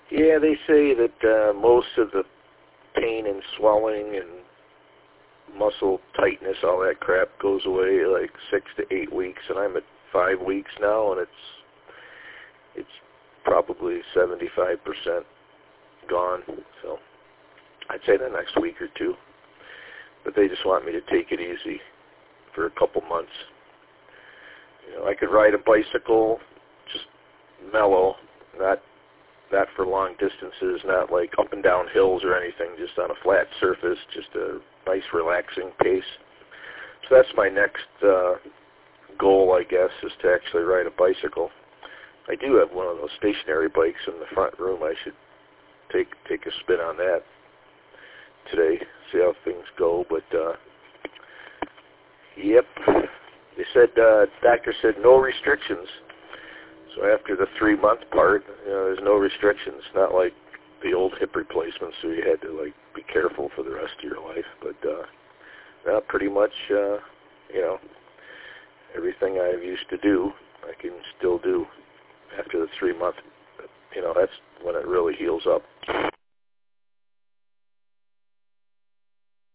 Yeah, they say that most of the pain and swelling and muscle tightness, all that crap, goes away like 6 to 8 weeks, and I'm at 5 weeks now, and it's probably 75% gone. So I'd say the next week or two. But they just want me to take it easy for a couple months. You know, I could ride a bicycle, just mellow, not for long distances, not like up and down hills or anything, just on a flat surface, just a nice relaxing pace. So that's my next goal, I guess, is to actually ride a bicycle. I do have one of those stationary bikes in the front room. I should take a spin on that today, see how things go. But yep, they said, doctor said no restrictions. So after the 3-month part, you know, there's no restrictions. Not like the old hip replacements, so you had to like be careful for the rest of your life. But pretty much, you know, everything I used to do, I can still do after the 3-month. You know, that's when it really heals up.